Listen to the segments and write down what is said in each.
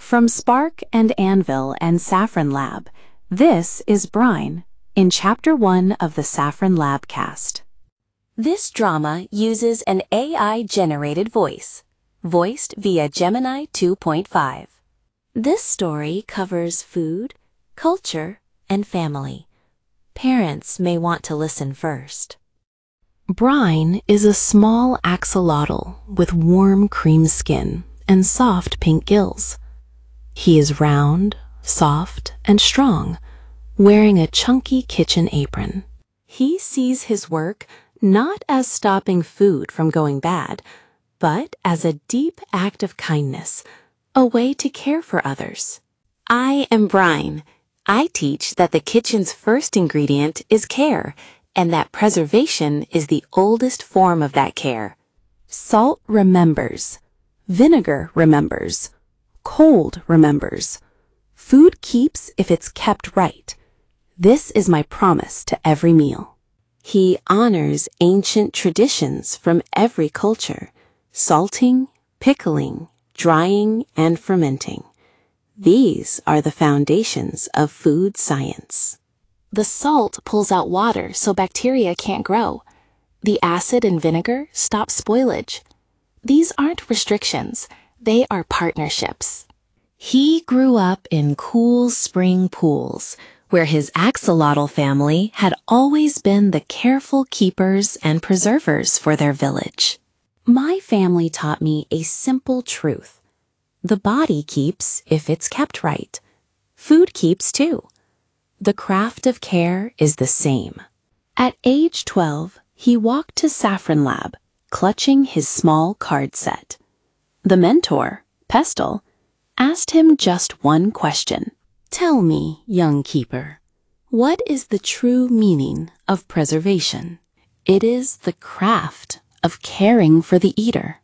From Spark and Anvil and Saffron Lab, this is Brine in Chapter 1 of the Saffron Lab cast. This drama uses an AI-generated voice, voiced via Gemini 2.5. This story covers food, culture, and family. Parents may want to listen first. Brine is a small axolotl with warm cream skin and soft pink gills. He is round, soft, and strong, wearing a chunky kitchen apron. He sees his work not as stopping food from going bad, but as a deep act of kindness, a way to care for others. I am Brine. I teach that the kitchen's first ingredient is care, and that preservation is the oldest form of that care. Salt remembers. Vinegar remembers. Cold remembers. Food keeps if it's kept right. This is my promise to every meal. He honors ancient traditions from every culture, salting, pickling, drying, and fermenting. These are the foundations of food science. The salt pulls out water so bacteria can't grow. The acid in vinegar stops spoilage. These aren't restrictions, they are partnerships. He grew up in cool spring pools, where his axolotl family had always been the careful keepers and preservers for their village. My family taught me a simple truth. The body keeps if it's kept right. Food keeps too. The craft of care is the same. At age 12, he walked to Saffron Lab, clutching his small card set. The mentor, Pestle, asked him just one question. Tell me, young keeper, what is the true meaning of preservation? It is the craft of caring for the eater.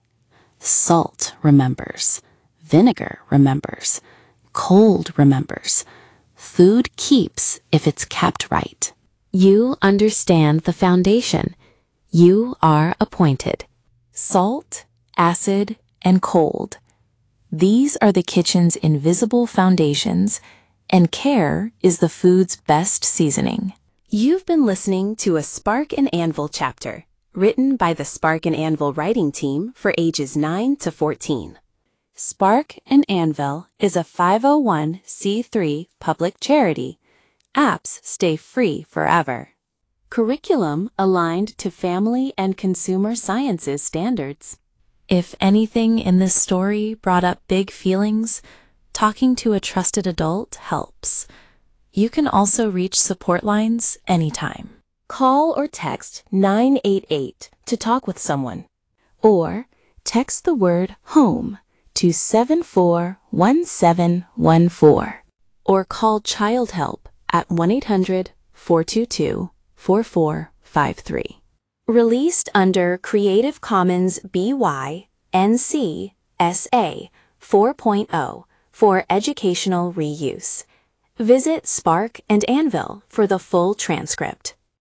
Salt remembers. Vinegar remembers. Cold remembers. Food keeps if it's kept right. You understand the foundation. You are appointed. Salt, acid, and cold. These are the kitchen's invisible foundations, and care is the food's best seasoning. You've been listening to a Spark and Anvil chapter, written by the Spark and Anvil writing team for ages 9 to 14. Spark and Anvil is a 501c3 public charity. Apps stay free forever. Curriculum aligned to family and consumer sciences standards. If anything in this story brought up big feelings, talking to a trusted adult helps. You can also reach support lines anytime. Call or text 988 to talk with someone. Or text the word HOME to 741714. Or call Child Help at 1-800-422-4453. Released under Creative Commons BY NC SA 4.0 for educational reuse. Visit Spark and Anvil for the full transcript.